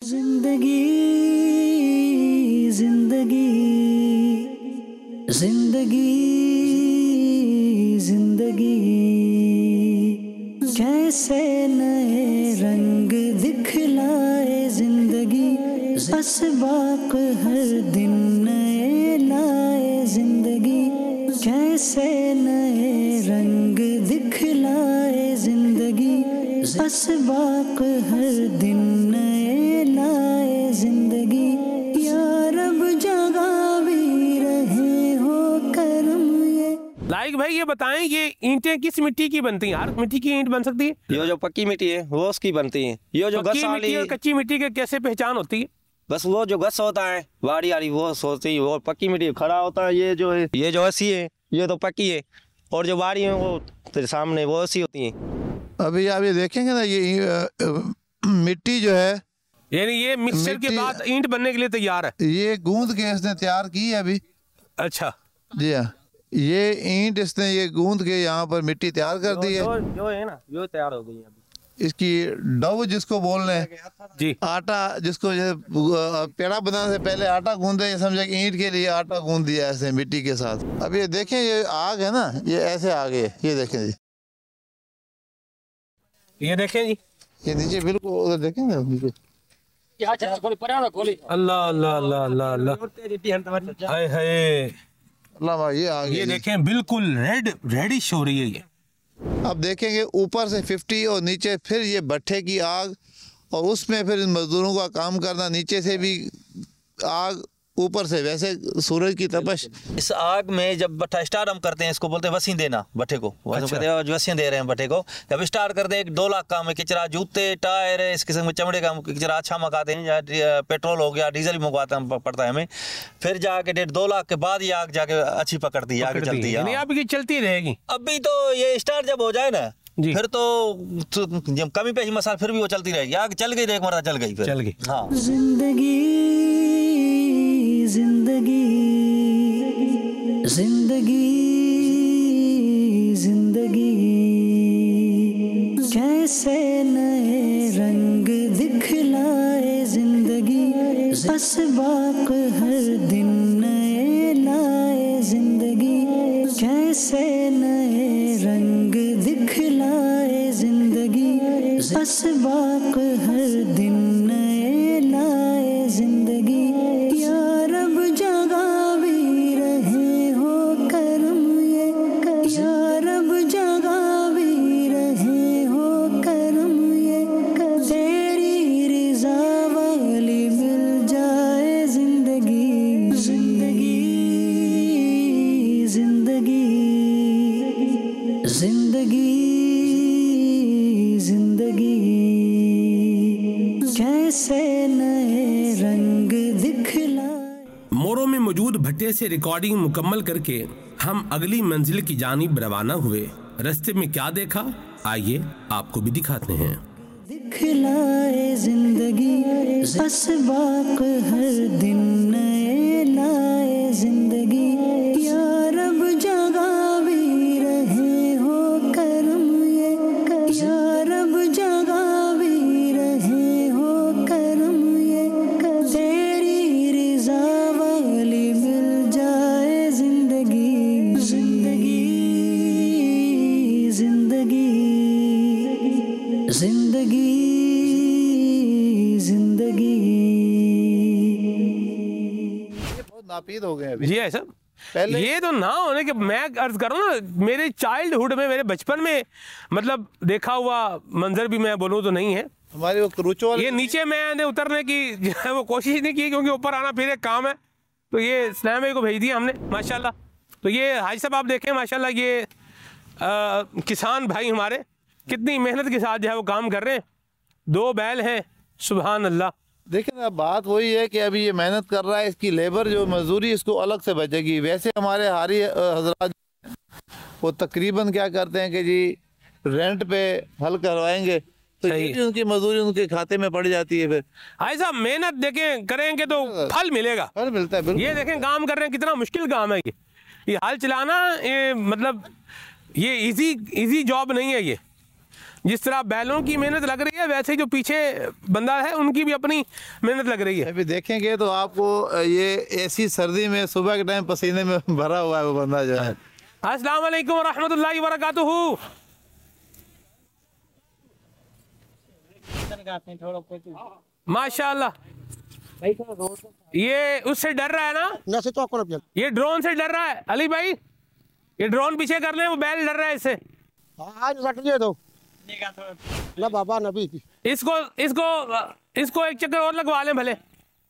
जिंदगी जिंदगी जिंदगी जिंदगी कैसे नए रंग दिखलाए जिंदगी, असबाक हर दिन नए लाए जिंदगी, कैसे नए रंग दिखलाए जिंदगी, असबाक हर दिन नए लाए जिंदगी। या रब जगा भी रहे हो करम ये। लाइक भाई ये बताएं, ये ईंटें किस मिट्टी की बनती हैं? हर मिट्टी की ईंट बन सकती है? ये जो पक्की मिट्टी है वो उसकी बनती है। ये जो पक्की मिट्टी और कच्ची मिट्टी के कैसे पहचान होती है? बस वो जो गस होता है वाड़ी वाली वो सोचती है, वो पक्की मिट्टी खड़ा होता है। ये जो है ये जो ऐसी है ये तो पक्की है, और जो वाड़ी है वो तेरे सामने वो ऐसी होती है। अभी आप ये देखेंगे ना, ये मिट्टी जो है, यानी ये मिक्सचर के बाद ईंट बनने के लिए तैयार है। ये गूंद के इसने तैयार की है अभी। अच्छा जी हाँ, ये ईंट इसने ये गूंद के यहाँ पर मिट्टी तैयार कर दी है। जो है ना जो तैयार हो गई है अभी। इसकी डव जिसको बोल रहे हैं जी, आटा जिसको पेड़ा बनाने से पहले आटा गूंदे, ये समझे कि ईंट के लिए आटा गूंद दिया ऐसे मिट्टी के साथ। अब ये देखें, ये आग है ना, ये ऐसे आग है, ये देखें जी, ये देखें जी, ये नीचे बिल्कुल उधर देखें ना नीचे। अल्लाह अल्लाह अल्लाह अल्लाह अल्लाह, हाय हाय अल्लाह भाई, ये आग ये देखें बिल्कुल रेडिश हो रही है ये। अब देखेंगे ऊपर से 50 और नीचे फिर ये भट्ठे की आग, और उसमें फिर इन मजदूरों का काम करना, नीचे से भी आग ऊपर से वैसे सूरज की तपश। इस आग में जब भट्ठा स्टार्ट हम करते हैं, इसको बोलते हैं वसी देना भट्ठे को। अच्छा। कहते हैं वसी दे रहे हैं भट्ठे को। जब स्टार्ट करते हैं 2 लाख का में किचरा, जूते, टायर, इस किस्म के चमड़े का किचरा अच्छा मंगाते हैं, या पेट्रोल हो गया, डीजल भी मंगवाता पड़ता है हमें। फिर जाके 1.5-2 लाख के बाद ये आग जाके अच्छी पकड़ती है, आगे चलती है। अब ये चलती रहेगी। अभी तो ये स्टार्ट जब हो जाए ना फिर तो जब कमी पेशी मसाला फिर भी वो चलती रहेगी। आग चल गई, एक मरता चल गई, फिर चल गई। हाँ। जिंदगी जिंदगी जिंदगी जिंदगी कैसे नए रंग दिखलाए जिंदगी, असबाक हर दिन नए लाए जिंदगी, कैसे नए रंग दिखलाए जिंदगी, असबाक हर दिन नए लाए जिंदगी। या रब जगा भी रहे हो करम ये, या रब जगा भी रहे हो करम ये, तेरी रिजा वाली मिल जाए जिंदगी। जिंदगी जिंदगी जिंदगी जिंदगी कैसे नए रंग दिखला। मोरो में मौजूद भट्टे से रिकॉर्डिंग मुकम्मल करके हम अगली मंजिल की जानिब रवाना हुए। रास्ते में क्या देखा, आइए आपको भी दिखाते हैं। दिखलाए जिंदगी, असबाक हर दिन नए लाए जिंदगी। या रब जगा भी रहे हो करम ये, या रब जगा भी रहे हो करम ये, तेरी रिजा वाली मिल जाए जिंदगी। जिंदगी जिंदगी जिंदगी जिंदगी। बहुत नापीद हो गए अभी। जी है सब पहले ये तो ना होने के, मैं अर्ज करूँ ना, मेरे चाइल्डहुड में, मेरे बचपन में मतलब देखा हुआ मंजर भी मैं बोलूँ तो नहीं है। हमारे वो क्रूचो ये नीचे मैंने उतरने की जो है वो कोशिश नहीं की, क्योंकि ऊपर आना फिर एक काम है। तो ये स्नैप भाई को भेज दिया हमने माशाल्लाह। तो ये हाजी साहब आप देखें माशाल्लाह, ये किसान भाई हमारे कितनी मेहनत के साथ जो है वो काम कर रहे हैं। 2 बैल हैं, सुभान अल्लाह। देखिए ना, बात वही है कि अभी ये मेहनत कर रहा है, इसकी लेबर जो मजदूरी इसको अलग से बचेगी। वैसे हमारे हारी हजरात वो तकरीबन क्या करते हैं कि जी रेंट पे हल करवाएंगे, तो ये उनकी मजदूरी उनके खाते में पड़ जाती है। फिर भाई साहब मेहनत देखें करेंगे तो फल मिलेगा, फल मिलता है। ये देखें काम कर रहे हैं, कितना मुश्किल काम है ये हल चलाना। ये मतलब ये इजी जॉब नहीं है ये। जिस तरह बैलों की मेहनत लग रही है, वैसे ही जो पीछे बंदा है उनकी भी अपनी मेहनत लग रही है। अभी देखेंगे तो आपको ये ऐसी सर्दी में सुबह के टाइम पसीने में भरा हुआ है वो बंदा जो है। अस्सलाम वालेकुम व रहमतुल्लाहि व बरकातुहू। माशाल्लाह, ये उससे डर रहा है ना, ये ड्रोन से डर रहा है। अली भाई, ये ड्रोन पीछे कर ले, वो बैल डर रहा है इससे। ना बाबा नबी इसको इसको इसको एक चक्कर और लगवा लें भले।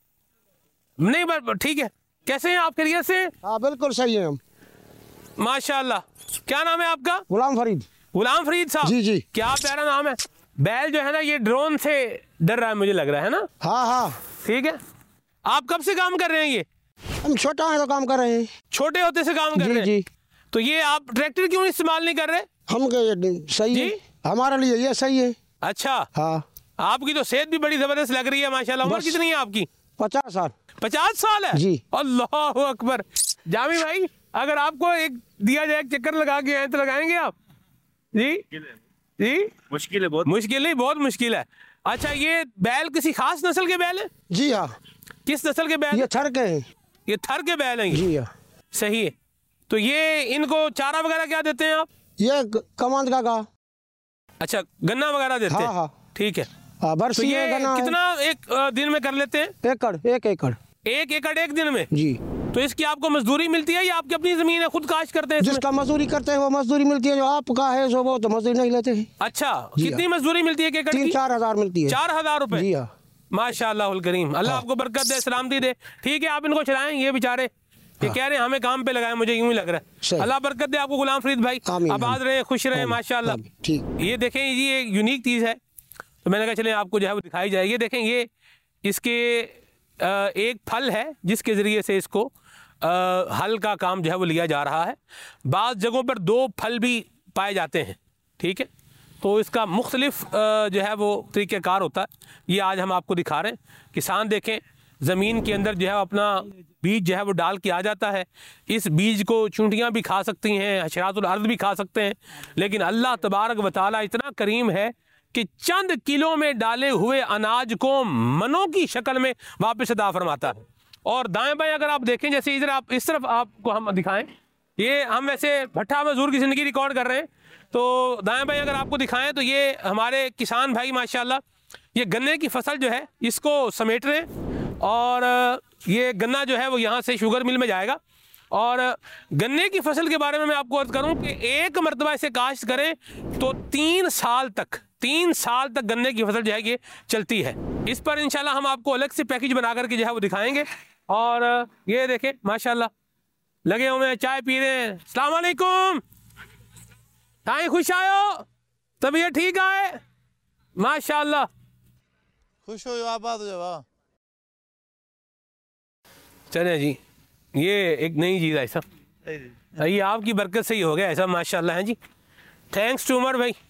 नहीं ठीक है। कैसे हैं आप, खैरियत से? हाँ बिल्कुल सही है हम। माशाल्लाह। क्या नाम है आपका? गुलाम फरीद। गुलाम फरीद साहब, जी जी। क्या प्यारा नाम है। बैल जो है ना ये ड्रोन से डर रहा है, मुझे लग रहा है ना। हाँ हाँ ठीक है। आप कब से काम कर रहे हैं ये? हम छोटा है तो काम कर रहे हैं। छोटे होते से काम कर जी रहे हैं? जी। तो ये आप ट्रैक्टर क्यों इस्तेमाल नहीं कर रहे? हम सही जी? है हमारे लिए, ये सही है। अच्छा, हाँ। आपकी तो सेहत भी बड़ी जबरदस्त लग रही है माशाल्लाह। उम्र बस। कितनी है आपकी? 50 साल। 50 साल है जी। अल्लाह अकबर। जामी भाई, अगर आपको एक दिया जाए, एक चक्कर लगा के आए तो लगाएंगे आप? जी जी। मुश्किल है बहुत। मुश्किल नहीं, बहुत मुश्किल है। अच्छा, ये बैल किसी खास नस्ल के बैल है? जी हाँ। किस नस्ल के बैल? ये थर के हैं। ये थर के बैल हैं ये? जी हाँ। सही है। तो ये इनको चारा वगैरह क्या देते हैं आप? ये कमांड का अच्छा, गन्ना वगैरह देते हैं? हाँ हाँ। ठीक है। हाँ, तो बरसी ये में गन्ना है। कितना एक दिन में कर लेते हैं? एकड़, 1 एकड़। 1 एकड़ एक दिन में? जी। तो इसकी आपको मजदूरी मिलती है या आपकी अपनी जमीन है, खुद काश्त करते हैं इसमें? जिसका मजदूरी करते हैं वो मजदूरी मिलती है, जो आपका है जो वो तो मजदूरी नहीं लेते हैं। अच्छा, जी कितनी मजदूरी मिलती है एक एकड़ की? 3-4 हजार मिलती है। 4,000 रुपए? जी हाँ। माशाअल्लाह करीम, अल्लाह आपको बरकत दे, सलामती दे। ठीक है, आप इनको चलाएं। ये बेचारे ये कह रहे हैं हमें काम पे लगाए, मुझे यूं ही लग रहा है। सही। अल्लाह बरकत दे आपको गुलाम फरीद भाई। आमीन, आबाद रहे, खुश रहे माशाअल्लाह। ठीक। ये देखें जी, ये यूनिक चीज़ है, तो मैंने कहा चले आपको जो है वो दिखाई जाए। ये देखें, ये इसके एक फल है जिसके ज़रिए से इसको हल का काम जो है वो लिया जा रहा है। बाज़ जगहों पर 2 फल भी पाए जाते हैं। ठीक है, तो इसका मुख्तलिफ जो है वो तरीक़ेकार होता है। ये आज हम आपको दिखा रहे हैं। किसान देखें, ज़मीन के अंदर जो है अपना बीज जो है वो डाल के आ जाता है। इस बीज को चूंटियाँ भी खा सकती हैं, हशरातुल अर्द भी खा सकते हैं, लेकिन अल्लाह तबारक व तआला इतना करीम है कि चंद किलो में डाले हुए अनाज को मनों की शक्ल में वापस अता फरमाता है। और दाएं बाएं अगर आप देखें, जैसे इधर आप इस तरफ आपको हम दिखाएं, ये हम वैसे भट्ठा मजदूर की ज़िंदगी रिकॉर्ड कर रहे हैं, तो दाएं बाएं अगर आपको दिखाएं तो ये हमारे किसान भाई माशाल्लाह ये गन्ने की फसल जो है इसको समेट रहे हैं। और ये गन्ना जो है वो यहाँ से शुगर मिल में जाएगा। और गन्ने की फसल के बारे में मैं आपको अर्ज करूँ कि एक मरतबा इसे काश्त करें तो 3 साल तक गन्ने की फसल जो है ये चलती है। इस पर इंशाल्लाह हम आपको अलग से पैकेज बना करके जो है वो दिखाएंगे। और ये देखें माशाल्लाह लगे हुए हैं, चाय पी रहे हैं। अस्सलाम वालेकुम, ताई खुश आयो, तबीयत ठीक आए? माशाल्लाह, खुश हो आबाद हो जाओ। चले जी, ये एक नई चीज़ है ऐसा, ये आपकी बरकत से ही हो गया ऐसा माशाल्लाह है जी। थैंक्स टू उमर भाई।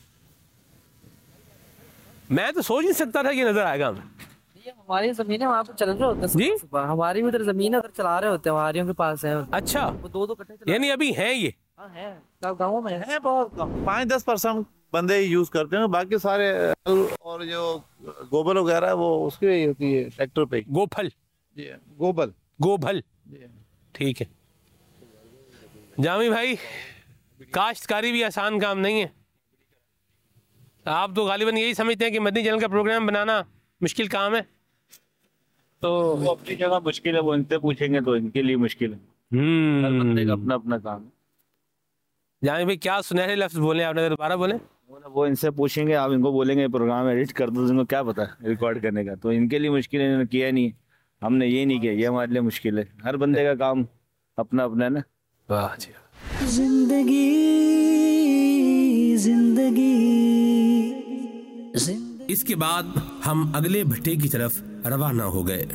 मैं तो सोच नहीं सकता था कि नजर आएगा हमें। हमारी जमीन है वहाँ पे चल रहे होते हैं जी? सुबह हमारी भी उधर जमीन है, उधर चला रहे होते हैं, हमारियों के पास है। अच्छा, वो 2-2 कट्टे चला। यानी अभी हैं ये? हाँ है, गाँव में है। बहुत 5-10% बंदे ही यूज करते हैं, बाकी सारे और जो गोबर वगैरह है वो उसकी ही होती है ट्रैक्टर पे। गोफल? जी गोबर, गोभल। ठीक है जामी भाई, काश्तकारी भी आसान काम नहीं है। आप तो गालिबन यही समझते हैं कि मदनी चैनल का प्रोग्राम बनाना मुश्किल काम है। तो वो अपनी जगह मुश्किल है, वो इनसे पूछेंगे तो इनके लिए मुश्किल है। हर बंदे का अपना अपना काम है। जामी भाई, क्या सुनहरे लफ्ज बोले आपने, दोबारा बोले। वो इनसे पूछेंगे, आप इनको बोलेंगे प्रोग्राम एडिट कर दो, इनको क्या पता रिकॉर्ड करने का, तो इनके लिए मुश्किल है, इन्होंने किया नहीं, हमने ये नहीं किया, ये हमारे लिए मुश्किल है। हर बंदे का काम अपना अपना है ना। वाह जी। जिंदगी जिंदगी इसके बाद हम अगले भट्टे की तरफ रवाना हो गए।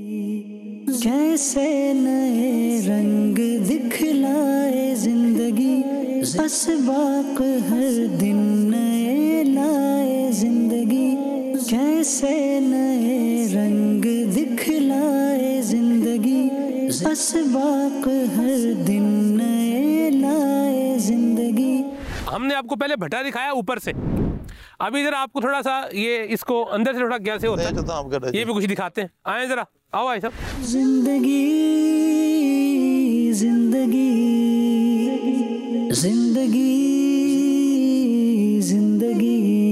जैसे नए रंग दिखलाए जिंदगी, असबाक हर दिन नए लाए जिंदगी। जैसे नए रंग दिखलाए जिंदगी, असबाक हर दिन नए लाए जिंदगी। हमने आपको पहले भट्टा दिखाया ऊपर से, अभी जरा आपको थोड़ा सा ये इसको अंदर से थोड़ा कैसे होता है ये भी कुछ दिखाते हैं। आए जरा, आओ आए सब। जिंदगी जिंदगी जिंदगी जिंदगी।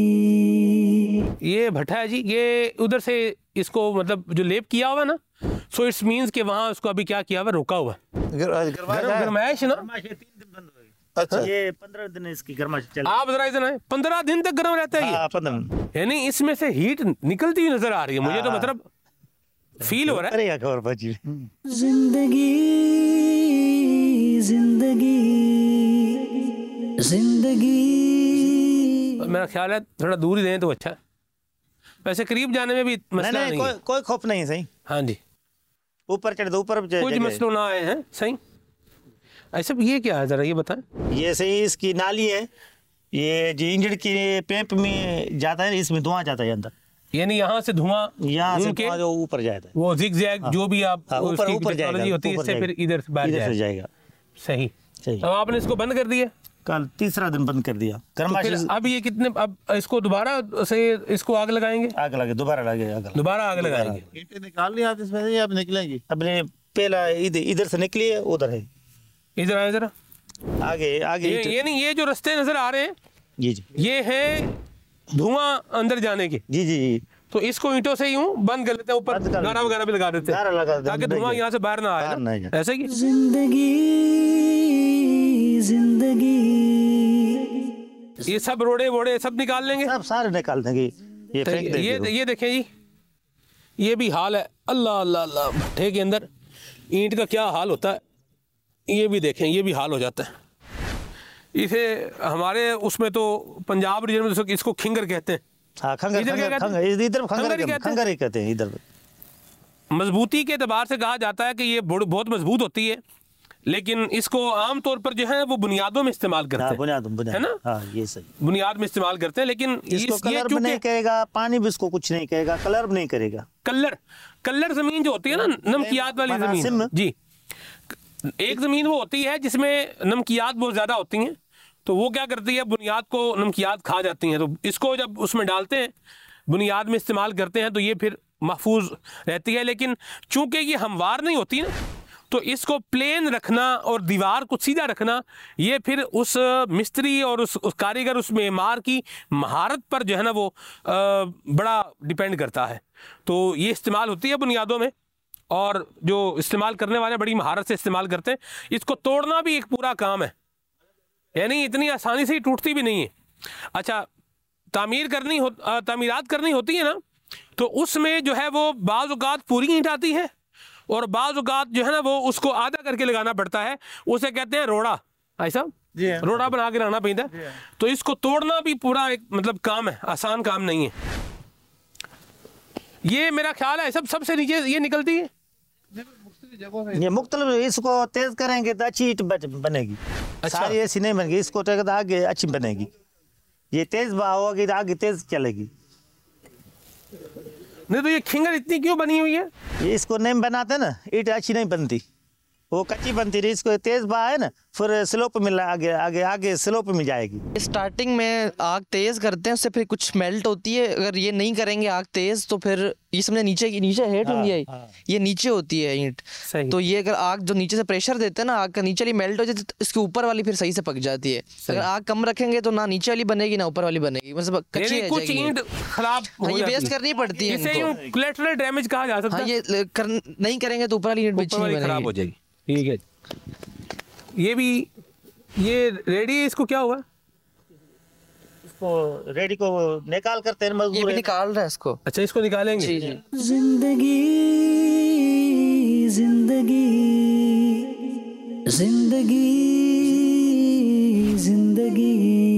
ये भट्टा है जी, ये उधर से इसको मतलब जो लेप किया हुआ है ना, सो इट्स मीन्स कि वहाँ उसको अभी क्या किया हुआ, रोका हुआ गरमाइश ना। अच्छा, ये 15 दिन इसकी गर्माइश चल। आप जरा इधर आए, 15 दिन तक गर्म रहता है ये। 15 दिन, यानी इसमें से हीट निकलती हुई नजर आ रही है मुझे, तो मतलब फील हो रहा है। खबर बाजी जिंदगी जिंदगी जिंदगी। मेरा ख्याल है थोड़ा दूर ही दें तो अच्छा है, वैसे करीब जाने में भी मसला नहीं है। कोई खौफ नहीं है। सही, हाँ जी, ऊपर चढ़ दो, ऊपर कुछ मसलों ना आए हैं। सही, ऐसा ये क्या है जरा ये बताएं। ये सही इसकी नाली है, ये जो इंजन की पैप में जाता है, इसमें धुआं जाता है अंदर, यानी यहाँ से धुआं, यहाँ से धुआं जो ऊपर जाता है, वो जिग जैग जो भी आप ऊपर टेक्नोलॉजी होती है, इससे फिर इधर से बाहर जाएगा। सही, सही। अब आपने इसको बंद कर दिया, कल तीसरा दिन बंद कर दिया। तो फिर अब ये कितने, अब इसको दोबारा से इसको आग लगाएंगे? आग लगे, दोबारा आग लगाएंगे। ईंटें निकालनी आती इसमें से, अब निकलेंगी? अपने पहला इधर से निकली है, उधर है, इधर आए जरा, आगे ये नहीं, ये जो रास्ते नजर आ रहे हैं जी ये है धुआं अंदर जाने के। जी। तो इसको ईंटों से यूं बंद कर लेते हैं, ऊपर गारा वगैरह भी लगा देते हैं ताकि धुआं यहाँ से बाहर ना आए ना, ऐसे ही। जिंदगी जिंदगी। ये सब रोड़े वोड़े सब निकाल लेंगे, सब सारे निकाल देंगे, ये फेंक देंगे। ये देखें जी, ये भी हाल है। अल्लाह अल्लाह अल्लाह, भट्ठे के अंदर ईंट का क्या हाल होता है ये भी देखें, ये भी हाल हो जाता है। इसे हमारे उसमें तो पंजाब रीजन में इसको खिंगर कहते हैं। हाँ, खंगर ही कहते हैं। इधर मजबूती के एतबार से कहा जाता है कि ये बहुत मजबूत होती है, लेकिन इसको आमतौर पर जो है वो बुनियादों में इस्तेमाल करते हैं। बुनियाद है ना, हाँ, ये सही, बुनियाद में इस्तेमाल करते हैं, लेकिन इसको कलर भी नहीं करेगा, पानी भी इसको कुछ नहीं करेगा, कलर भी नहीं करेगा। कलर जमीन जो होती है ना, नमकियात वाली जमीन जी, एक जमीन वो होती है जिसमें नमकियात बहुत ज्यादा होती हैं, तो वो क्या करती है, बुनियाद को नमकियात खा जाती हैं। तो इसको जब उसमें डालते हैं, बुनियाद में इस्तेमाल करते हैं, तो ये फिर महफूज रहती है। लेकिन चूंकि ये हमवार नहीं होती ना, तो इसको प्लेन रखना और दीवार को सीधा रखना, ये फिर उस मिस्त्री और उस कारीगर, उस मेमार की महारत पर जो है ना वो बड़ा डिपेंड करता है। तो ये इस्तेमाल होती है बुनियादों में, और जो इस्तेमाल करने वाले बड़ी महारत से इस्तेमाल करते हैं। इसको तोड़ना भी एक पूरा काम है, यानी इतनी आसानी से ही टूटती भी नहीं है। अच्छा, तामीरात करनी होती है ना, तो उसमें जो है वो बाज़ औक़ात पूरी ईंट आती है और बाज़ औक़ात जो है ना वो उसको आधा करके लगाना पड़ता है, उसे कहते हैं रोड़ा। ऐसा रोड़ा बना के लाना पड़ता है। तो इसको तोड़ना भी पूरा एक मतलब काम है, आसान काम नहीं है। ये मेरा ख्याल है सबसे नीचे ये निकलती है, ये मुख्तलिफ, इसको तेज करेंगे तो अच्छी ईंट बनेगी। अच्छा। सारी ऐसी नहीं बनेगी, इसको तो आगे अच्छी बनेगी। ये तेज होगी तो आगे तेज चलेगी। नहीं तो ये खिंगर इतनी क्यों बनी हुई है? ये इसको नहीं बनाते ना, ईंट अच्छी नहीं बनती, वो कच्ची बनती रही। इसको तेज बहा है ना, फिर स्लोप में आगे आगे आगे स्लोप में जाएगी। स्टार्टिंग में आग तेज करते हैं, उससे फिर कुछ मेल्ट होती है। अगर ये नहीं करेंगे आग तेज, तो फिर ये समझे नीचे हेड होंगी, ये नीचे होती है ईंट। तो ये अगर आग जो नीचे से प्रेशर देते हैं ना, आग का नीचे वाली मेल्ट हो जाती है, तो इसके ऊपर वाली फिर सही से पक जाती है। अगर आग कम रखेंगे तो ना नीचे वाली बनेगी ना ऊपर वाली बनेगी, मतलब कच्ची रह कुछ ईंट खराब हो ये जाती है। वेस्ट करनी पड़ती है। इसे कोलैटरल डैमेज कहा जा सकता है। ये नहीं करेंगे तो ऊपर वाली ईंट खराब हो जाएगी। ठीक है, ये रेडी है, इसको क्या हुआ? इसको रेडी को निकाल करते हैं मजदूर, ये भी निकाल रहा है इसको। अच्छा, इसको निकालेंगे। जी। जिंदगी जिंदगी जिंदगी जिंदगी।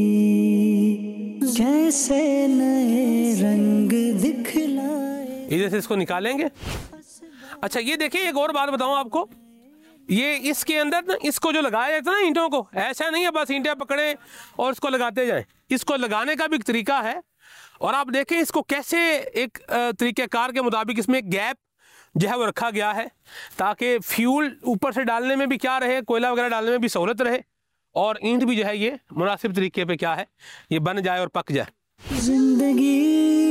कैसे नए रंग दिखलाए। इधर से इसको निकालेंगे। अच्छा, ये देखिए, एक और बात बताऊं आपको, ये इसके अंदर ना, इसको जो लगाया जाता है ना ईंटों को, ऐसा नहीं है बस ईंटें पकड़े और इसको लगाते जाएं। इसको लगाने का भी एक तरीका है, और आप देखें इसको कैसे एक तरीक़ेकार के मुताबिक इसमें एक गैप जो है वो रखा गया है, ताकि फ्यूल ऊपर से डालने में भी क्या रहे, कोयला वगैरह डालने में भी सहूलत रहे, और ईंट भी जो है ये मुनासिब तरीके पे क्या है ये बन जाए और पक जाए। जिंदगी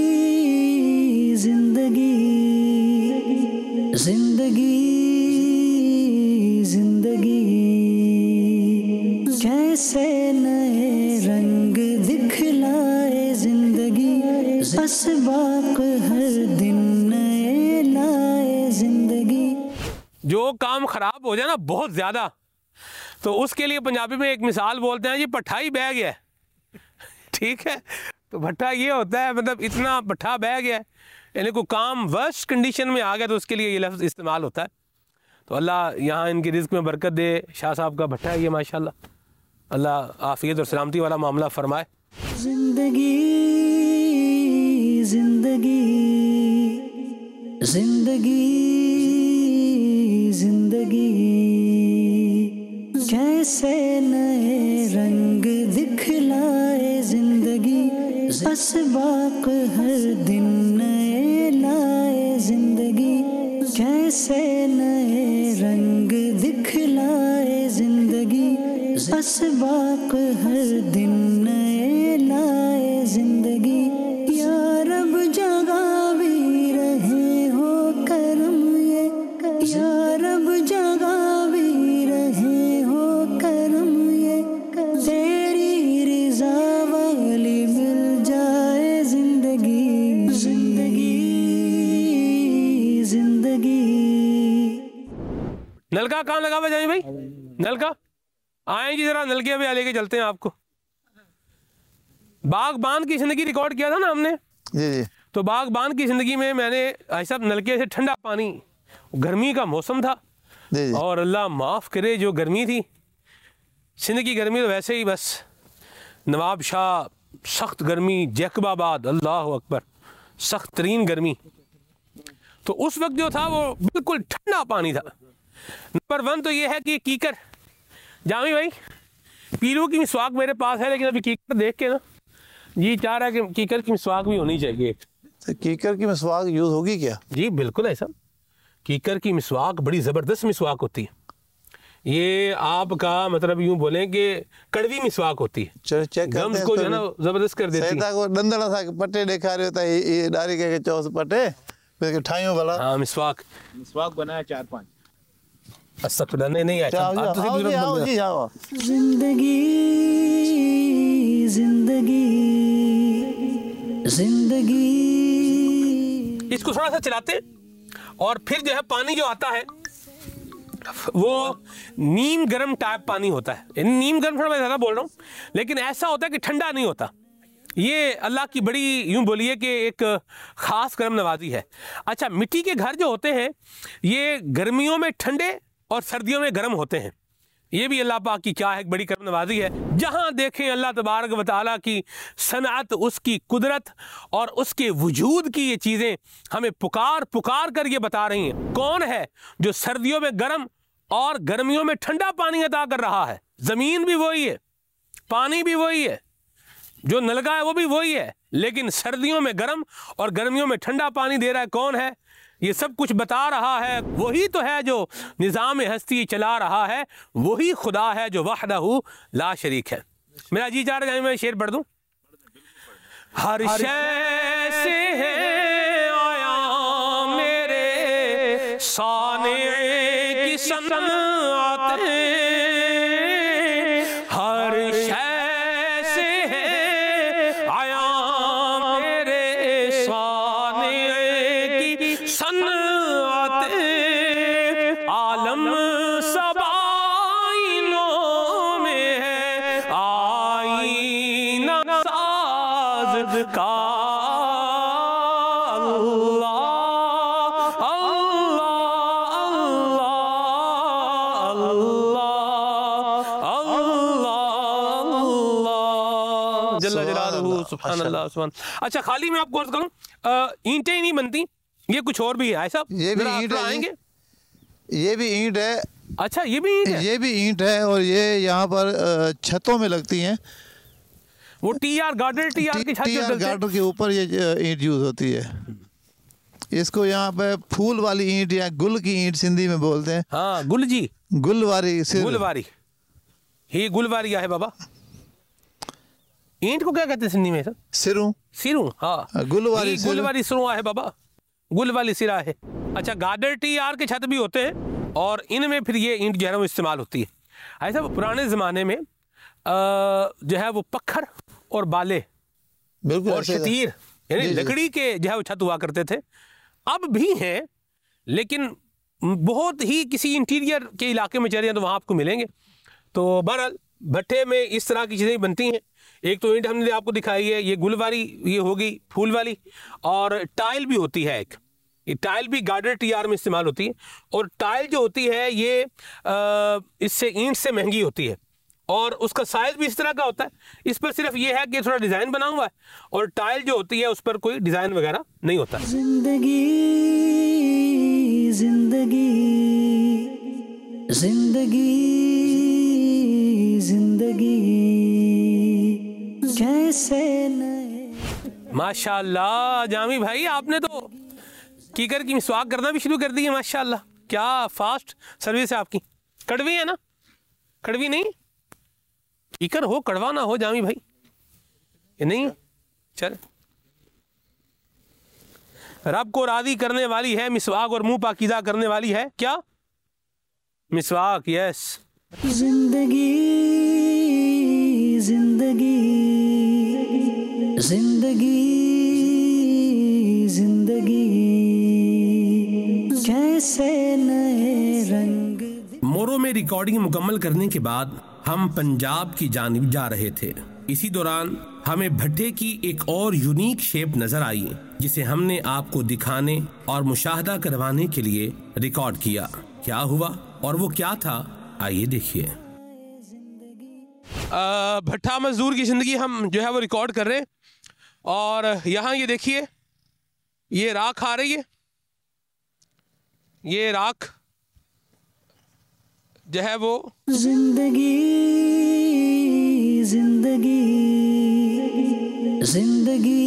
जिंदगी जिंदगी जिंदगी कैसे नए रंग दिखलाए जिंदगी, असबाक हर दिन नए लाए जिंदगी। जो काम खराब हो जाए ना बहुत ज्यादा, तो उसके लिए पंजाबी में एक मिसाल बोलते हैं, जी भट्ठा ही बह गया। ठीक है, तो भट्ठा ये होता है, मतलब इतना भट्ठा बह गया, यानी कोई काम वर्स्ट कंडीशन में आ गया, तो उसके लिए ये लफ्ज़ इस्तेमाल होता है। तो अल्लाह यहाँ इनकी रिज़्क़ में बरकत दे। शाह साहब का भट्ठा है ये माशाल्लाह, अल्लाह आफ़ियत और सलामती वाला मामला फरमाए। जिंदगी जिंदगी जिंदगी जिंदगी कैसे नए रंग दिखलाए जिंदगी, असबाक हर दिन नए लाए जिंदगी। कैसे नए रंग दिखलाए जिंदगी, असबाक हर दिन नए लाए जिंदगी। या रब जगह भी रहे हो करम ये, या रब जगह भी रहे हो करम ये, तेरी रिजा वाली मिल जाए जिंदगी। जिंदगी जिंदगी। नलका कहाँ लगा हुआ जाए भाई? नलका आए जी, जरा नलके पे लेके चलते हैं आपको। बागबान की जिंदगी रिकॉर्ड किया था ना हमने जी जी। तो बागबान की जिंदगी में मैंने ऐसा नलके से ठंडा पानी, गर्मी का मौसम था जी जी। और अल्लाह माफ़ करे जो गर्मी थी, सिंध की गर्मी तो वैसे ही बस नवाब शाह, सख्त गर्मी, जैकबाबाद, अल्लाह अकबर, सख्त तरीन गर्मी। तो उस वक्त जो था वो बिल्कुल ठंडा पानी था। नंबर 1 तो ये है कि कीकर, जामी भाई पीलू की मिसवाक मेरे पास है, लेकिन अभी कीकर देख के ना जी चाह रहा है कि कीकर की मिसवाक भी होनी चाहिए। तो कीकर की मिसवाक यूज़ होगी क्या? जी बिल्कुल ऐसा, कीकर की मिसवाक बड़ी ज़बरदस्त मिसवाक होती है। ये आपका मतलब यूं बोलें कि कड़वी मिसवाक होती है, चेक गम्स को जो है ना ज़बरदस्त कर देती है। को डंदड़ा सा पट्टे दिखा रहे होता है, ये डारी के चौस पट्टे फिर ठाइयों वाला। हाँ मिसवाक बनाया 4-5। अस्तगफुरुल्लाह, नहीं आया। जिंदगी जिंदगी जिंदगी। इसको थोड़ा सा चलाते हैं और फिर जो है पानी जो आता है वो नीम गर्म टाइप पानी होता है। नीम गर्म थोड़ा मैं ज़्यादा बोल रहा हूँ, लेकिन ऐसा होता है कि ठंडा नहीं होता। ये अल्लाह की बड़ी यूं बोलिए कि एक ख़ास करम नवाजी है। अच्छा, मिट्टी के घर जो होते हैं ये गर्मियों में ठंडे और सर्दियों में गर्म होते हैं। ये भी अल्लाह पाक की क्या है, बड़ी करम नवाजी है। जहाँ देखें अल्लाह तबारक व तआला की सनअत, उसकी कुदरत और उसके वजूद की ये चीज़ें हमें पुकार पुकार कर ये बता रही हैं। कौन है जो सर्दियों में गर्म और गर्मियों में ठंडा पानी अता कर रहा है? ज़मीन भी वही है, पानी भी वही है, जो नलका है वो भी वही है, लेकिन सर्दियों में गर्म और गर्मियों में ठंडा पानी दे रहा है। कौन है? ये सब कुछ बता रहा है वही तो है जो निज़ाम हस्ती चला रहा है, वही खुदा है जो वहदहू ला शरीक है। मेरा जी चाह रहा है मैं शेर पढ़ दूं। हर शय से है आया मेरे साने की सनअत, हर शय से है आया मेरे साने की सनअत, आलम सबाइनों में है आईना साज का। अल्लाह अल्लाह अल्लाह अल्लाह जल्ला जलालहू सुभान अल्लाह सुभान। अच्छा, खाली मैं आपको अर्ज करूं, ईंटें ही नहीं बनती, ये कुछ और भी है साहब। ये भी ईंट है, आएंगे, ये भी ईंट है। अच्छा, ये भी ईंट है? ये भी ईंट है और ये यहाँ पर छतों में लगती हैं। वो टीआर गार्डर, टीआर की छत गार्डर के ऊपर ये ईंट यूज होती है। इसको यहाँ पे फूल वाली ईंट या गुल की ईंट सिंधी में बोलते हैं। हाँ, गुल जी, गुलवारी, गुलवारी ही गुलवारी है बाबा। ईंट को क्या कहते हैं सिंधी में सर? सिरू। सिरू, हाँ, गुल वाली गुल वाली सिरू है बाबा, गुल वाली सिरा है। अच्छा, गार्डर टीआर के छत भी होते हैं और इनमें फिर ये ईंट जो है वो इस्तेमाल होती है। ऐसा पुराने ज़माने में जो है वो पत्थर और बाले बिल्कुल और शतीर यानी लकड़ी के जो है वो छत हुआ करते थे। अब भी हैं, लेकिन बहुत ही किसी इंटीरियर के इलाके में चले जाएं तो वहाँ आपको मिलेंगे। तो बहरहाल भट्टे में इस तरह की चीज़ें बनती हैं। एक तो ईंट हमने आपको दिखाई है, ये गुल वाली, ये होगी फूल वाली, और टाइल भी होती है एक, ये टाइल भी गार्डर टीआर में इस्तेमाल होती है। और टाइल जो होती है ये इससे ईंट से महंगी होती है और उसका साइज भी इस तरह का होता है। इस पर सिर्फ ये है कि थोड़ा डिज़ाइन बना हुआ है और टाइल जो होती है उस पर कोई डिज़ाइन वगैरह नहीं होता। जिंदगी जिंदगी जिंदगी जिंदगी जैसे नए। माशाल्लाह जामी भाई, आपने तो कीकर की मिसवाक करना भी शुरू कर दी है। माशाल्लाह, क्या फास्ट सर्विस है आपकी। कड़वी है ना? कड़वी नहीं, कीकर हो कड़वा ना हो जामी भाई, ये नहीं। चल, रब को राजी करने वाली है मिसवाक और मुंह पाकीज़ा करने वाली है क्या? मिसवाक। यस। जिंदगी जिंदगी जिंदगी जिंदगी जैसे नए रंग। मोरो में रिकॉर्डिंग मुकम्मल करने के बाद हम पंजाब की जानिब जा रहे थे। इसी दौरान हमें भट्टे की एक और यूनिक शेप नजर आई, जिसे हमने आपको दिखाने और मुशाहदा करवाने के लिए रिकॉर्ड किया। क्या हुआ और वो क्या था, आइए देखिए। भट्टा मजदूर की जिंदगी हम जो है वो रिकॉर्ड कर रहे हैं और यहाँ ये देखिए, ये राख आ रही है, ये राख जो है वो जिंदगी जिंदगी जिंदगी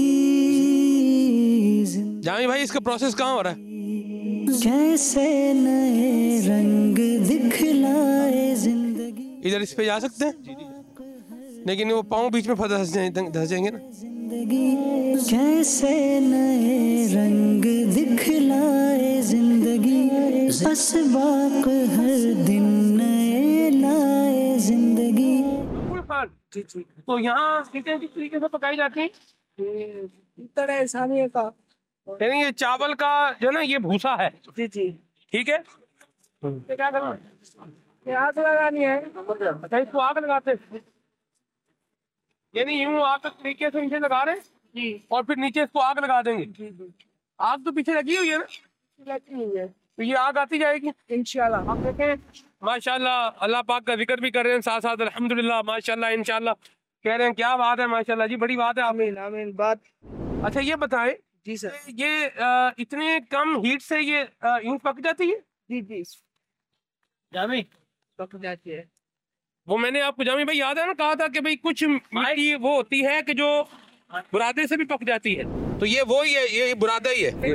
जामी भाई, इसका प्रोसेस कहाँ हो रहा है? जैसे नए रंग दिखलाए जिंदगी। इधर इस पे जा सकते हैं, लेकिन वो पाँव बीच में धस जाएंगे ना। जिंदगी जैसे नए रंग दिखलाए जिंदगी, असबाक हर दिन नए लाए जिंदगी। तो यहाँ किस तरीके से पकाई जाती है? तरह सानी का, यानी ये चावल का जो ना ये भूसा है। जी जी, ठीक है। क्या करना है? आग लगानी है। अच्छा, इसको आग लगाते हैं, यानी यूं आग के तरीके से नीचे लगा रहे हैं जी, और फिर नीचे इसको आग लगा देंगे। आग तो पीछे लगी हुई है ना? लगी हुई है, तो ये आग आती जाएगी इंशाल्लाह। आप देखें माशाल्लाह, अल्लाह पाक का जिक्र भी कर रहे हैं साथ साथ अल्हम्दुलिल्लाह माशाल्लाह इंशाल्लाह कह रहे हैं। क्या बात है माशाल्लाह जी, बड़ी बात है। आमीन आमीन। बात अच्छा ये बताएं जी सर, ये इतने कम हीट से ये यूं पक जाती है? जी जी जामी पक जाती है। वो मैंने आपको जामी भाई याद है ना कहा था कि भाई कुछ मिट्टी वो होती है कि जो बुरादे से भी पक जाती है, तो ये वो ही है, ये बुरादा ही है।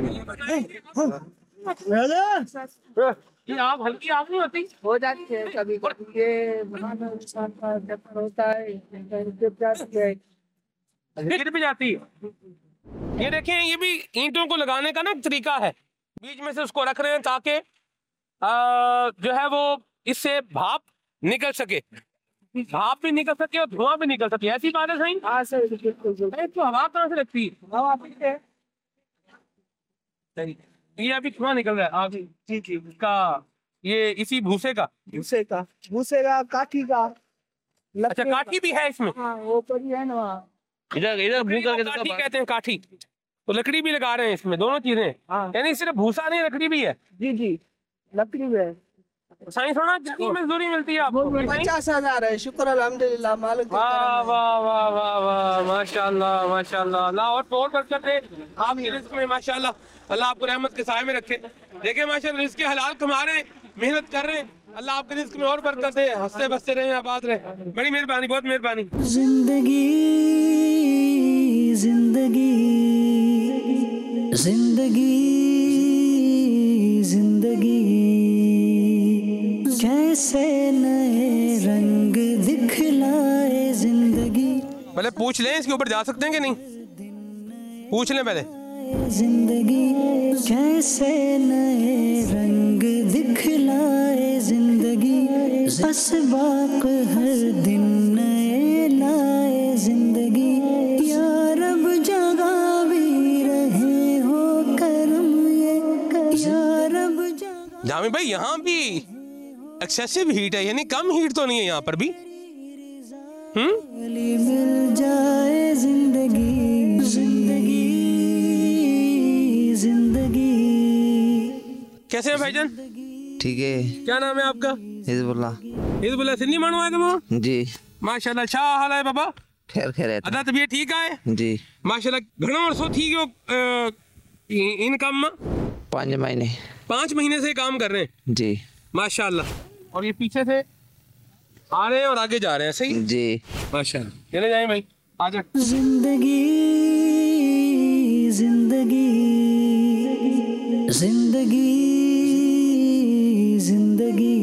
ये आग हल्की आग नहीं होती? हो जाती है कभी कभी, ये बनाना इंसान का चक्कर होता है, गिर जाती है। गिर भी जाती है। ये देखें, ये भी ईंटों को लगाने का ना एक तरीका है, बीच में से उसको रख रहे हैं ताकि जो है वो इससे भाप निकल सके, भाप भी निकल सके और धुआं भी निकल सके। ऐसी बात है सही? हाँ सर, बिल्कुल। तो हवा कहाँ से लगती है? हवा पीते हैं। सही, ये अभी धुआं निकल रहा है आग जी जी का, ये इसी भूसे का, भूसे का काठी का। अच्छा काठी भी है इसमें? हाँ, वो पड़ी है ना वहाँ। इधर भूसा काठी कहते हैं, काठी। तो लकड़ी भी लगा रहे हैं इसमें, दोनों चीजें। हाँ। यानी सिर्फ भूसा नहीं, लकड़ी भी है। जी जी, लकड़ी में साइंस होना, कितनी मजदूरी मिलती है आपको? 50,000 है। शुक्र अल्हम्दुलिल्लाह, मालिक का वाह वाह वाह वाह वाह, माशाल्लाह माशाल्लाह। अल्लाह और बरकत दे आपके रिस्क में माशाल्लाह, अल्लाह आपको रहमत के साए में रखे। देखें माशाल्लाह, रिस्क के हलाल कमा रहे हैं, मेहनत कर रहे हैं, अल्लाह आपके रिस्क में और बरकत दे, हंसते बसते रहे, आबाद रहे। बड़ी मेहरबानी, बहुत मेहरबानी। जिंदगी जिंदगी जिंदगी जिंदगी जैसे नए रंग दिखलाए जिंदगी। पहले पूछ लें इसके ऊपर जा सकते हैं कि नहीं, पूछ लें पहले। जिंदगी कैसे नए रंग दिखलाए जिंदगी, असबाक हर दिन नए लाए जिंदगी, या रब जगावी रहे हो करम ये, या रब जगा। जामी भाई यहाँ भी एक्सेसिव हीट है, यानी कम हीट तो नहीं है यहाँ पर भी। मिल जाए जिंदगी, जिंदगी जिंदगी। कैसे हैं भाईजान? ठीक है। क्या नाम है आपका? हिजबुल्लाह। हिजबुल्लाह सिंधी मानू है तुम? जी माशाल्लाह। अच्छा हाल है बाबा? खैर खैर है। अदा तबीयत ठीक है? जी माशाल्लाह। घणो वर्षों थी गयो इन काम में? 5 महीने। 5 महीने से काम कर रहे हैं जी माशाल्लाह। और ये पीछे से आ रहे हैं और आगे जा रहे हैं, सही जी माशाल्लाह। चले जाए भाई, आजा। जिंदगी जिंदगी जिंदगी जिंदगी,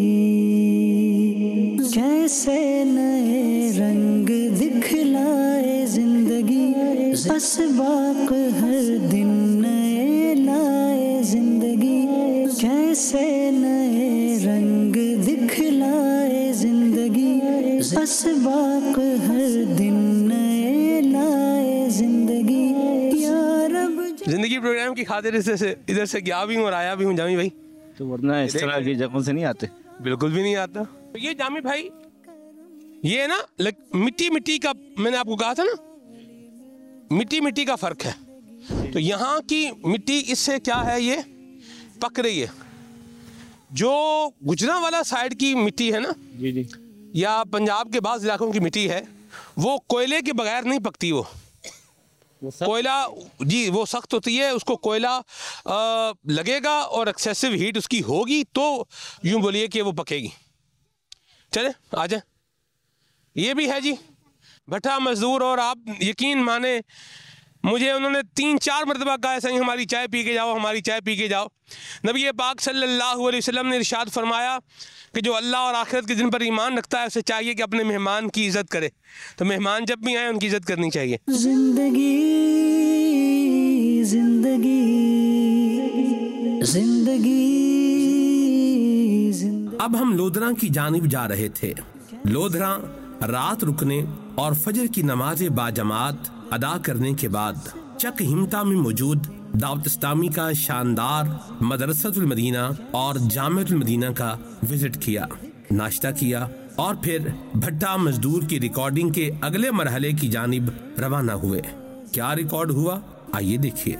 कैसे नए रंग दिखलाए जिंदगी, असबाक हर दिन नए लाए जिंदगी, कैसे नए रंग दिखलाए जिंदगी, असबाक हर दिन नए लाए जिंदगी, या रब। जिंदगी प्रोग्राम की खातिर इधर से गया भी हूँ और आया भी हूँ जामी भाई। तो वरना इस तरह की जगहों से नहीं आते, बिल्कुल भी नहीं आता। तो ये जामी भाई ये ना मिट्टी मिट्टी का, मैंने आपको कहा था ना मिट्टी मिट्टी का फर्क है। तो यहाँ की मिट्टी इससे क्या है, ये पक रही है। जो गुजरांवाला साइड की मिट्टी है ना जी जी, या पंजाब के बाज़ इलाकों की मिट्टी है, वो कोयले के बगैर नहीं पकती। वो कोयला जी वो सख्त होती है, उसको कोयला लगेगा और एक्सेसिव हीट उसकी होगी तो यूं बोलिए कि वो पकेगी। चले आ जाए। ये भी है जी भट्टा मजदूर, और आप यकीन माने मुझे उन्होंने 3-4 मरतबा कहा सही हमारी चाय पी के जाओ, हमारी चाय पी के जाओ। नबी पाक सल्लल्लाहु अलैहि वसल्लम ने इरशाद फरमाया कि जो अल्लाह और आखिरत के दिन पर ईमान रखता है उसे चाहिए कि अपने मेहमान की इज़्ज़त करे। तो मेहमान जब भी आए उनकी इज़्ज़त करनी चाहिए। जिंदगी जिंदगी जिंदगी जिंदगी। अब हम लोधरा की जानिब जा रहे थे। लोधरा रात रुकने और फजर की नमाज बाजमात अदा करने के बाद चक हिमता में मौजूद दावत इस्लामी का शानदार मदरसतुल मदीना और जामिअतुल मदीना का विजिट किया, नाश्ता किया और फिर भट्टा मजदूर की रिकॉर्डिंग के अगले मरहले की जानिब रवाना हुए। क्या रिकॉर्ड हुआ आइए देखिए।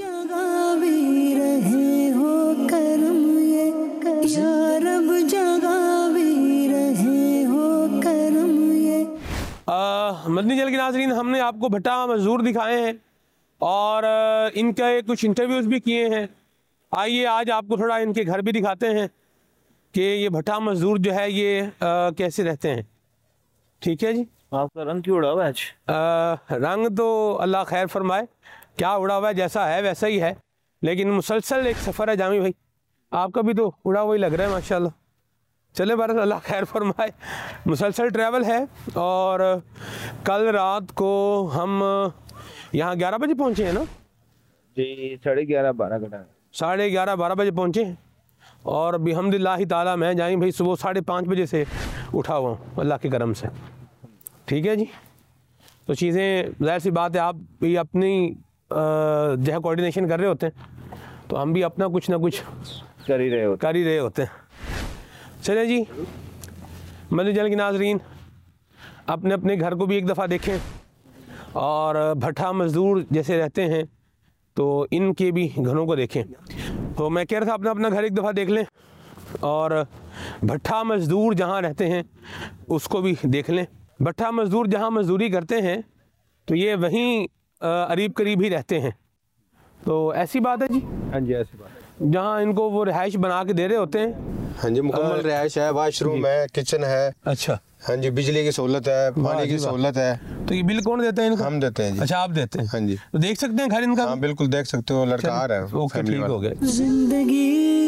जगावी रहे हो करम ये, या रब जगावी रहे हो करम ये। मदनी जल के नाज़रीन, हमने आपको भट्टा मजदूर दिखाए हैं और इनके कुछ इंटरव्यूज़ भी किए हैं। आइए आज आपको थोड़ा इनके घर भी दिखाते हैं कि ये भट्टा मजदूर जो है ये कैसे रहते हैं। ठीक है जी। आपका रंग क्यों उड़ा हुआ है आज? रंग तो अल्लाह खैर फरमाए, क्या उड़ा हुआ है, जैसा है वैसा ही है, लेकिन मुसलसल एक सफ़र है जामी भाई। आपका भी तो उड़ा हुआ ही लग रहा है माशाल्लाह। चले बरस अल्लाह खैर फरमाए, मुसलसल ट्रैवल है। और कल रात को हम यहाँ 11 बजे पहुँचे हैं ना जी, 11:30-12 घंटा। 11:30-12 बजे पहुँचे हैं और बिहम्दिल्लाहि ताला मैं जाई भाई सुबह 5:30 बजे से उठा हुआ हूँ अल्लाह के करम से। ठीक है जी। तो चीज़ें ज़ाहिर सी बात है, आप भी अपनी जो है कोऑर्डिनेशन कर रहे होते हैं, तो हम भी अपना कुछ ना कुछ कर ही रहे होते हैं। चले जी मदनी जल के नाज़रीन, अपने अपने घर को भी एक दफ़ा देखें और भट्टा मजदूर जैसे रहते हैं तो इनके भी घरों को देखें। तो मैं कह रहा था अपना अपना घर एक दफ़ा देख लें और भट्टा मजदूर जहाँ रहते हैं उसको भी देख लें। भट्टा मजदूर जहाँ मजदूरी करते हैं तो ये वहीं करीब करीब ही रहते हैं। तो ऐसी बात है जी? हाँ जी, ऐसी बात है। जहाँ इनको वो रिहाइश बना के दे रहे होते हैं। हाँ जी, मुकम्मल रिहाइश है, वाशरूम है, किचन है। अच्छा। हाँ जी, बिजली की सहूलत है, पानी की सहूलत है। तो ये बिल कौन देता है इनको? हम देते हैं जी। अच्छा, आप देते हैं? हाँ जी। तो देख सकते हैं घर इनका? हाँ बिल्कुल देख सकते हो, लड़का आ रहा है। ओके, ठीक हो गया। जिंदगी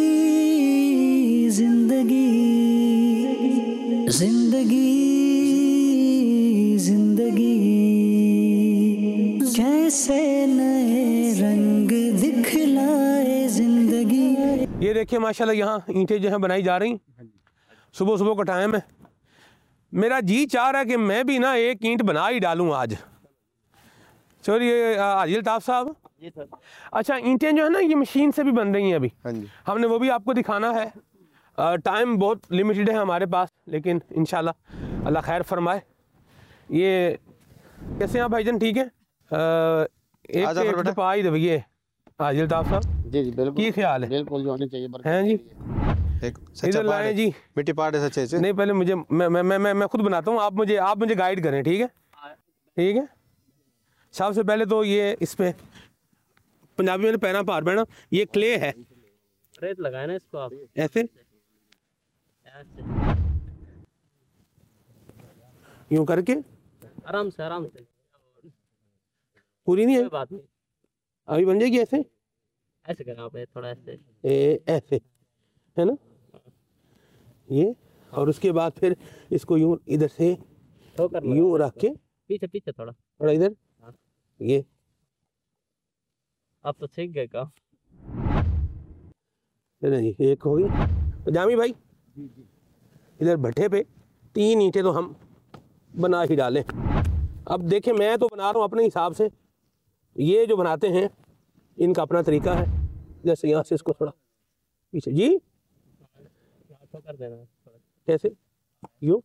जिंदगी जिंदगी जिंदगी देखिए माशाल्लाह यहाँ ईंटें जो हैं बनाई जा रही। सुबह सुबह का टाइम है, मेरा जी चाह रहा है कि मैं भी ना एक ईंट बना ही डालूँ आज। चलिए आदिल ताफ साहब, अच्छा ईंटें जो है ना ये मशीन से भी बन रही हैं अभी। हमने वो भी आपको दिखाना है। टाइम बहुत लिमिटेड है हमारे पास, लेकिन इंशाल्लाह अल्लाह खैर फरमाए। ये कैसे हैं भाईजान, ठीक है? एक पाई दबिए आदिल ताफ साहब। जी बिल्कुल, की ख्याल है? बिल्कुल जो होनी चाहिए हैं जी। इधर लाए जी, मिट्टी पाड़ है सच्चे से। नहीं पहले मुझे मैं खुद बनाता हूँ, आप मुझे गाइड करें, ठीक है? ठीक है। सबसे पहले तो ये इस पे पंजाबी में पैना पार बैना, ये क्ले है, रेत लगाए ना इसको आप ऐसे यूं करके आराम से पूरी नहीं है बात नहीं, अभी बन जाएगी ऐसे ऐसे करें आप, थोड़ा ऐसे ऐसे है ना ये, और उसके बाद फिर इसको यूं इधर से यूं रख के पीछे थोड़ा इधर, ये आप तो सीख गए काम। जी एक हो गई। जामी भाई इधर भट्ठे पे 3 ईंटें तो हम बना ही डालें। अब देखें मैं तो बना रहा हूँ अपने हिसाब से, ये जो बनाते हैं इनका अपना तरीका है। जैसे यहाँ से इसको थोड़ा पीछे जी कर देना, कैसे यूँ,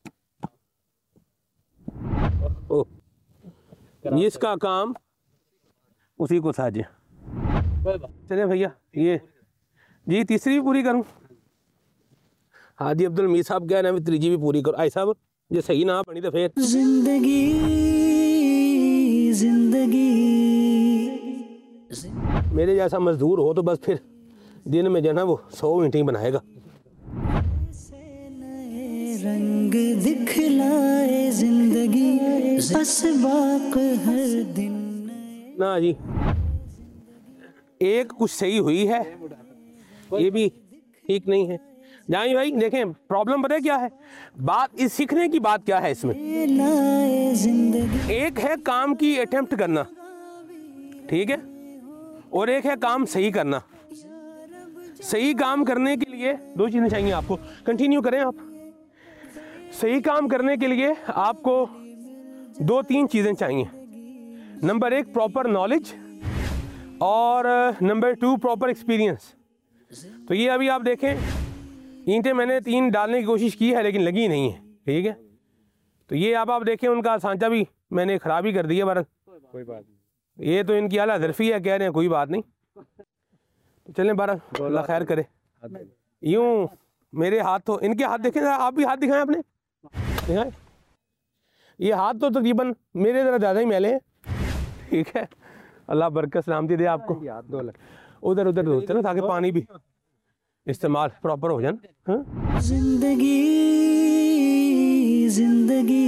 ओ इसका काम उसी को साझे। चले भैया ये जी तीसरी भी पूरी करूं। हाजी अब्दुल मीर साहब कह रहे हैं तीसरी भी पूरी करो। आई साहब जो सही ना बनी तो फिर जिंदगी मेरे जैसा मजदूर हो तो बस फिर दिन में जो ना वो 100 ईंटें बनाएगा। रंग दिखलाए जिंदगी बस बाक हर दिन ना जी, एक कुछ सही हुई है, ये भी ठीक नहीं है। जानी भाई देखें प्रॉब्लम पता है क्या है, बात इस सीखने की बात क्या है इसमें, एक है काम की अटेम्प्ट करना, ठीक है, और एक है काम सही करना। सही काम करने के लिए 2 चीज़ें चाहिए आपको, कंटिन्यू करें आप। सही काम करने के लिए आपको 2-3 चीज़ें चाहिए। नंबर 1 प्रॉपर नॉलेज और नंबर 2 प्रॉपर एक्सपीरियंस। तो ये अभी आप देखें ईंटें मैंने 3 डालने की कोशिश की है लेकिन लगी नहीं है, ठीक है। तो ये आप देखें उनका सांचा भी मैंने ख़राब ही कर दिया बरन, कोई बात नहीं, ये तो इनकी आला हरफी है, कह रहे हैं कोई बात नहीं। तो चलें बारह अल्लाह खैर करे। यूँ मेरे हाथ तो, इनके हाथ देखें आप भी हाथ दिखाएं अपने, दिखाएं। ये हाथ तो तकरीबन मेरे ज़रा ज़्यादा ही मैले हैं, ठीक है। अल्लाह बरकत सलामती दे आपको। उधर उधर धोते ना ताकि पानी भी इस्तेमाल प्रॉपर हो जाए। हाँ? जिंदगी जिंदगी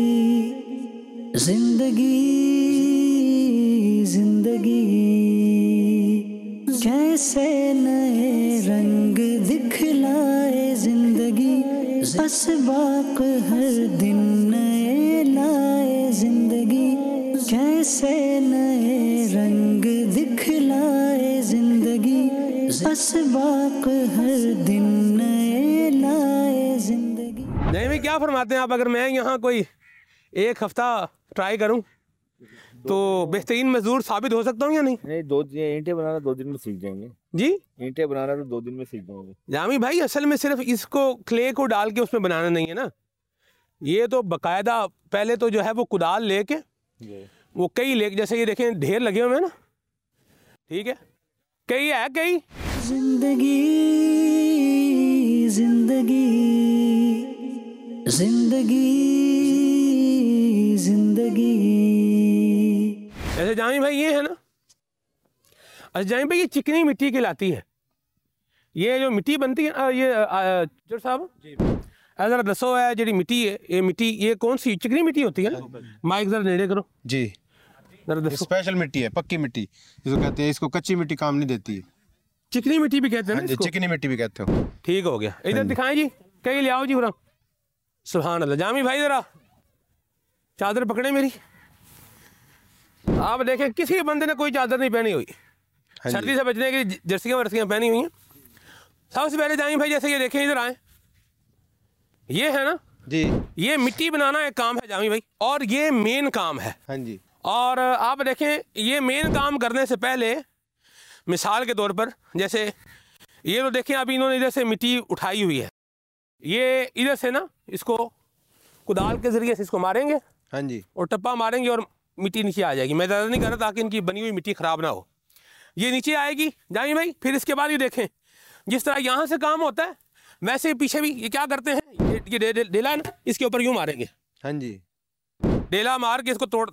जिंदगी जिंदगी कैसे नए रंग दिखलाए जिंदगी बस बाक हर दिन नए लाए जिंदगी कैसे नए रंग दिखलाए जिंदगी बस बाक हर दिन नए लाए जिंदगी। नहीं में क्या फरमाते हैं आप, अगर मैं यहाँ कोई 1 हफ्ता ट्राई करूँ तो बेहतरीन मजदूर साबित हो सकता हूँ या नहीं? नहीं, 2 ईंटें बनाना 2 दिन में सीख जाएंगे जी। ईंटें बनाना तो 2 दिन में सीख जाएंगे जामी भाई। असल में सिर्फ इसको क्ले को डाल के उसमें बनाना नहीं है ना, ये तो बकायदा पहले तो जो है वो कुदाल लेके वो कई लेके, जैसे ये देखें ढेर लगे हुए हैं ना, ठीक है, कई है कई। जिंदगी जिंदगी जिंदगी जिंदगी। जैसे जामी भाई ये है ना, अच्छा जामी भाई ये चिकनी मिट्टी कहलाती है। ये जो मिट्टी बनती है ये जट साहब जरा दसो है जी मिट्टी है, ये मिट्टी ये कौन सी चिकनी मिट्टी होती है? माइक जरा नेड़े करो जी। स्पेशल मिट्टी है, पक्की मिट्टी जिसको कहते हैं, इसको कच्ची मिट्टी काम नहीं देती है। चिकनी मिट्टी भी कहते हैं ना, चिकनी मिट्टी भी कहते हो। ठीक हो गया, इधर दिखाएं जी, कहीं ले आओ जी पूरा। सुभान अल्लाह। जामी भाई जरा चादर पकड़े मेरी। आप देखें किसी बंदे ने कोई चादर नहीं पहनी हुई, सर्दी से बचने की जर्सियाँ वर्सियाँ पहनी हुई हैं। सबसे पहले जाएं भाई, जैसे ये देखें, इधर आए, ये है ना जी, ये मिट्टी बनाना एक काम है जामी भाई, और ये मेन काम है। हाँ जी। और आप देखें, ये मेन काम करने से पहले मिसाल के तौर पर, जैसे ये तो देखें अभी इन्होंने इधर से मिट्टी उठाई हुई है, ये इधर से ना इसको कुदाल के ज़रिए से इसको मारेंगे, हाँ जी, और टप्पा मारेंगे और मिट्टी नीचे आ जाएगी। मैं ज़्यादा नहीं कर रहा ताकि इनकी बनी हुई मिट्टी ख़राब ना हो। ये नीचे आएगी जामी भाई। फिर इसके बाद ये देखें, जिस तरह यहाँ से काम होता है वैसे पीछे भी ये क्या करते हैं, ये डेला है ना, इसके ऊपर यूँ मारेंगे, हाँ जी, डेला मार के इसको तोड़,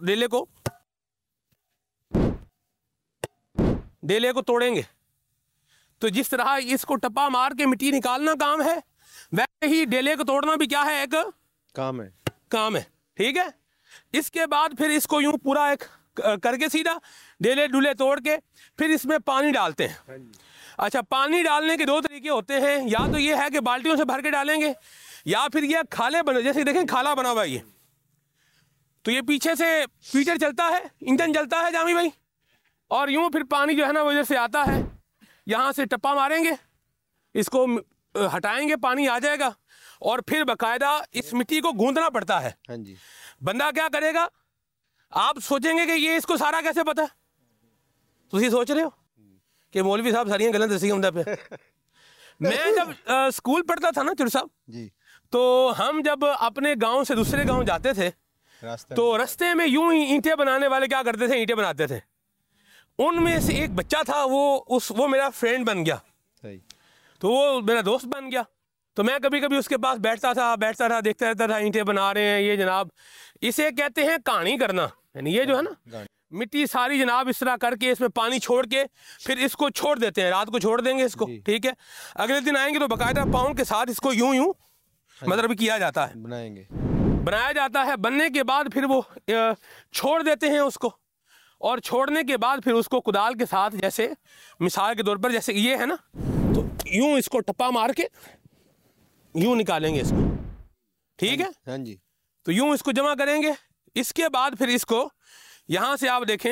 डेले को तोड़ेंगे। तो जिस तरह इसको टप्पा मार के मिट्टी निकालना काम है, वैसे ही डेले को तोड़ना भी क्या है, एक काम है। ठीक है। इसके बाद फिर इसको यूं पूरा एक करके सीधा डेले डुले तोड़ के फिर इसमें पानी डालते हैं। अच्छा, पानी डालने के दो तरीके होते हैं, या तो ये है कि बाल्टियों से भर के डालेंगे, या फिर ये खाले बने, जैसे देखें खाला बना हुआ है ये, तो ये पीछे से फीटर चलता है, इंजन चलता है जामी भाई, और यूं फिर पानी जो है ना वो इधर से आता है, यहाँ से टप्पा मारेंगे, इसको हटाएंगे, पानी आ जाएगा, और फिर बाकायदा इस मिट्टी को गूंदना पड़ता है। हाँ जी। बंदा क्या करेगा, आप सोचेंगे कि ये इसको सारा कैसे पता है, तो ये सोच रहे हो कि मौलवी साहब सारी गलत दसी हमदा पे। मैं जब स्कूल पढ़ता था ना चुर साहब जी, तो हम जब अपने गांव से दूसरे गांव जाते थे तो रास्ते में यूं ही ईंटें बनाने वाले क्या करते थे, ईंटें बनाते थे। उनमें से एक बच्चा था, वो मेरा फ्रेंड बन गया, तो वो मेरा दोस्त बन गया। तो मैं कभी कभी उसके पास बैठता था, देखता रहता था, ईंटें बना रहे हैं ये जनाब। इसे कहते हैं कहानी करना, यानी ये जो है ना मिट्टी सारी जनाब इस तरह करके इसमें पानी छोड़ के फिर इसको छोड़ देते हैं, रात को छोड़ देंगे इसको। ठीक है। अगले दिन आएंगे तो बाकायदा पाँव के साथ इसको यूं मतलब किया जाता है, बनाया जाता है। बनने के बाद फिर वो छोड़ देते हैं उसको, और छोड़ने के बाद फिर उसको कुदाल के साथ, जैसे मिसाल के तौर पर जैसे ये है ना, तो यूं इसको टप्पा मार के यूं निकालेंगे इसको। ठीक है। हाँ जी। तो यूं इसको जमा करेंगे। इसके बाद फिर इसको यहाँ से आप देखें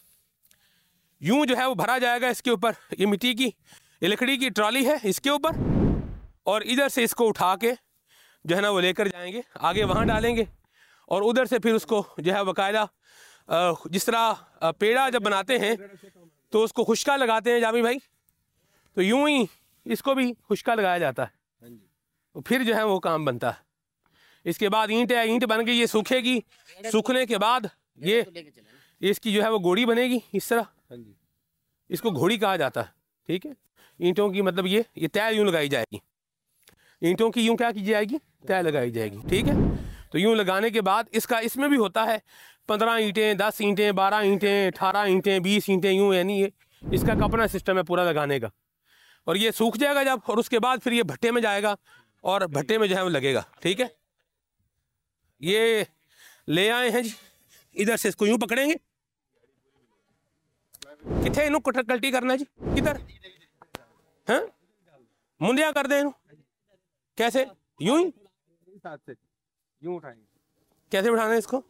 यूं जो है वो भरा जाएगा इसके ऊपर, ये मिट्टी की ये लकड़ी की ट्रॉली है इसके ऊपर, और इधर से इसको उठा के जो है ना वो लेकर जाएंगे, आगे वहाँ डालेंगे, और उधर से फिर उसको जो है बाकायदा जिस तरह पेड़ा जब बनाते हैं तो उसको खुशका लगाते हैं जामी भाई, तो यूं ही इसको भी खुशका लगाया जाता है, तो फिर जो है वो काम बनता है। इसके बाद ईंट बन के ये सूखेगी, सूखने के बाद ये इसकी जो है वो गोड़ी बनेगी इस तरह, इसको घोड़ी कहा जाता है। ठीक है। ईंटों की मतलब ये तय यूं लगाई जाएगी, ईंटों की यूं क्या की जाएगी, तय लगाई जाएगी। ठीक है। तो यूं लगाने के बाद इसमें भी होता है 15 ईंटें, 10 ईंटें, 12 ईंटें, 18 ईंटें, 20 ईंटें, यूं, यानी ये इसका अपना सिस्टम है पूरा लगाने का। और ये सूख जाएगा जब, और उसके बाद फिर ये भट्टे में जाएगा और भट्टे में जो है वो लगेगा। ठीक है। ये ले आए हैं जी, इधर से इसको यूं पकड़ेंगे, किथे इनू कल्टी करना जी, किधर हैं, मुंडिया कर दें, कैसे, यूं ही यूं उठाएंगे, कैसे उठाना है इसको,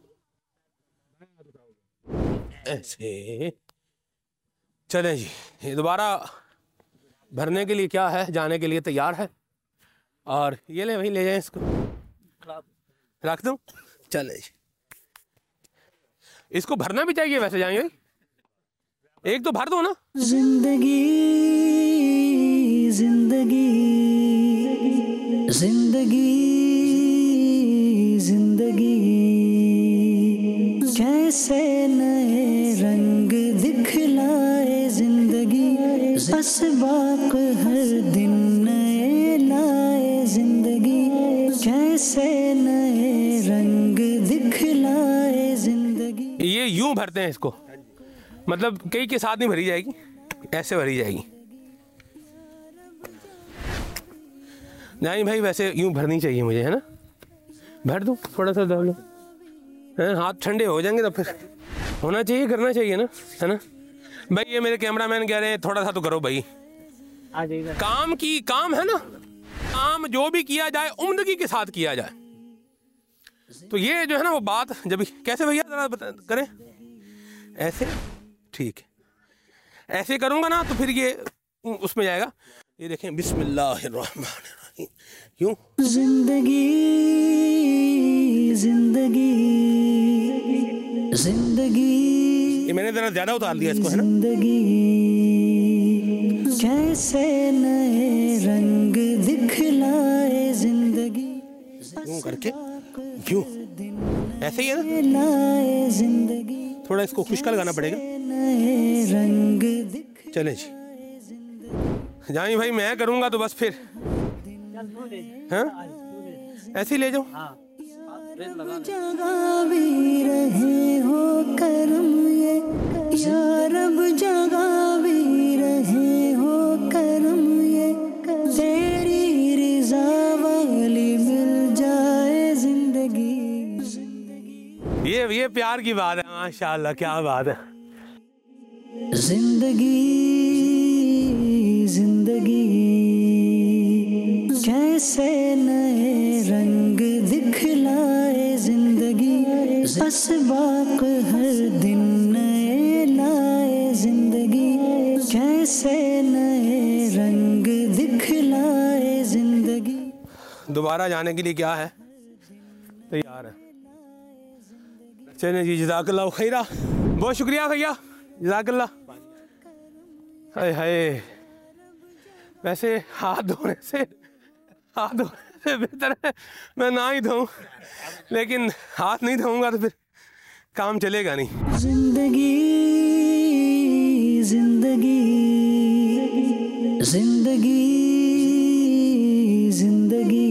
ऐसे। चलें जी, ये दोबारा भरने के लिए क्या है, जाने के लिए तैयार है, और ये ले वही ले जाए इसको, रख दूं। चले जी, इसको भरना भी चाहिए वैसे, जाएंगे एक तो भर दो ना। जिंदगी जिंदगी जिंदगी जिंदगी कैसे नए रंग दिखलाए जिंदगी, असबाक हर दिन नए लाए जिंदगी, कैसे नए रंग दिखलाए जिंदगी। ये यूं भरते हैं इसको, मतलब कई के साथ नहीं भरी जाएगी, ऐसे भरी जाएगी। नहीं भाई वैसे यूं भरनी चाहिए मुझे, है ना, भर दूं थोड़ा सा डाल लो, हाथ ठंडे हो जाएंगे तो फिर होना चाहिए, करना चाहिए ना, है ना भाई। ये मेरे कैमरामैन कह रहे हैं थोड़ा सा तो करो भाई, काम है ना, काम जो भी किया जाए उम्दगी के साथ किया जाए। तो ये जो है ना वो बात जब कैसे भैया जरा करें, ऐसे, ठीक है, ऐसे करूँगा ना तो फिर ये उसमें जाएगा, ये देखें, बिस्मिल्लाहिर्रहमानिर्रहीम। क्यों जिंदगी जिंदगी जिंदगी, ये मैंने जरा ज्यादा उतार दिया इसको, है ना। जिंदगी कैसे नए रंग दिखलाए जिंदगी, यूं करके, क्यों ऐसे ही है ना। लाए जिंदगी, थोड़ा इसको खुश्क लगाना पड़ेगा। नए रंग दिख, चले जी जानी भाई, मैं करूँगा तो बस फिर, हाँ ऐसे ही ले जाओ। जगा भी रहे हो करम ये, या रब जगा भी रहे हो करम ये, तेरी रिजा वाली मिल जाए जिंदगी। ये प्यार की बात है, माशाल्लाह, क्या बात है। जिंदगी जिंदगी कैसे नए रंग दिखलाए जिंदगी, असबाक हर दिन नए लाए जिंदगी, कैसे नए रंग दिखलाए जिंदगी। दोबारा जाने के लिए क्या है, तैयार है। चलें जी, जज़ाकल्लाह खैरा, बहुत शुक्रिया भैया, जज़ाकल्लाह। हाय हाय, वैसे हाथ धोने से बेहतर है मैं ना ही धोऊं, लेकिन हाथ नहीं धोऊंगा तो फिर काम चलेगा नहीं। जिंदगी जिंदगी जिंदगी जिंदगी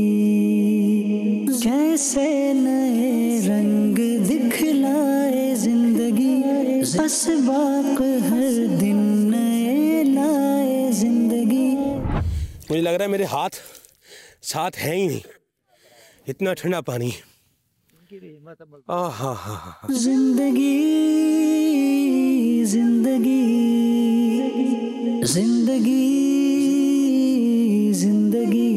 कैसे नए रंग दिखलाए जिंदगी, असबाक हर दिन नए लाए जिंदगी। मुझे लग रहा है मेरे हाथ साथ है ही नहीं, इतना ठंडा पानी। जिंदगी जिंदगी जिंदगी जिंदगी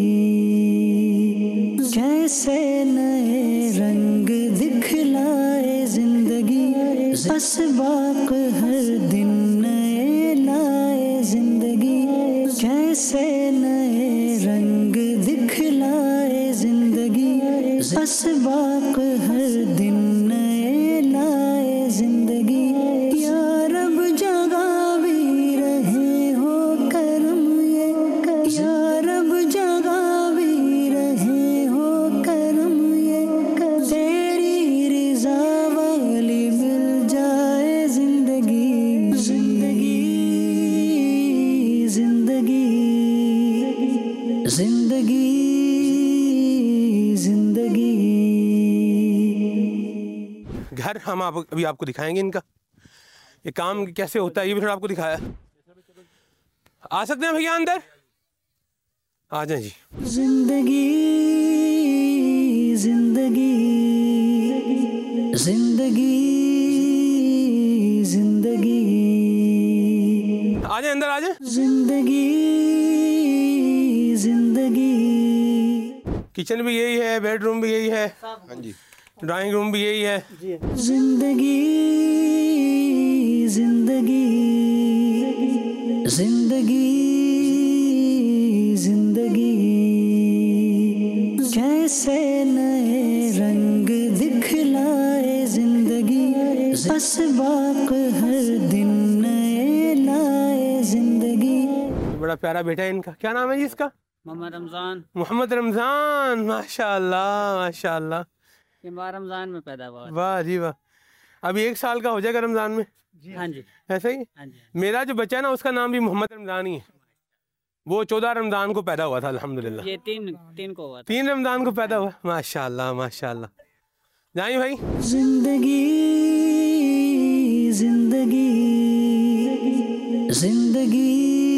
कैसे नए रंग दिखलाए जिंदगी, असबाक हर दिन नए लाए जिंदगी, कैसे नए रंग दिखलाए जिंदगी, असबाक हर दिन नए लाए जिंदगी। या रब जगा भी रहे हो करम ये, या रब जगा भी रहे हो करम ये, तेरी रिजा वाली मिल जाए जिंदगी। जिंदगी जिंदगी जिंदगी जिंदगी। घर हम अभी आपको दिखाएंगे इनका, ये काम कैसे होता है ये भी थोड़ा आपको दिखाया। आ सकते हैं भैया अंदर, आ जाए जी। जिंदगी जिंदगी जिंदगी जिंदगी, आ जाए अंदर, आ जाए। जिंदगी जिंदगी, किचन भी यही है, बेडरूम भी यही है, हाँ जी, ड्राइंग रूम भी यही है। जिंदगी जिंदगी जिंदगी जिंदगी कैसे नए रंग दिखलाए जिंदगी, असबाक हर दिन नए लाए जिंदगी। बड़ा प्यारा बेटा है इनका, क्या नाम है जी इसका? मोहम्मद रमज़ान। मोहम्मद रमज़ान, माशाल्लाह माशाल्लाह। ये माह रमज़ान में पैदा हुआ। वाह जी वाह, अभी 1 साल का हो जाएगा रमज़ान में। हाँ जी, ऐसा ही। हाँ जी। मेरा जो बच्चा है ना उसका नाम भी मोहम्मद रमज़ान ही है, वो 14 रमज़ान को पैदा हुआ था अल्हम्दुलिल्लाह। ये तीन को हुआ था। 3 रमज़ान को पैदा हुआ, माशाल्लाह माशाल्लाह। जाइए भाई। जिंदगी जिंदगी जिंदगी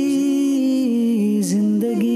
जिंदगी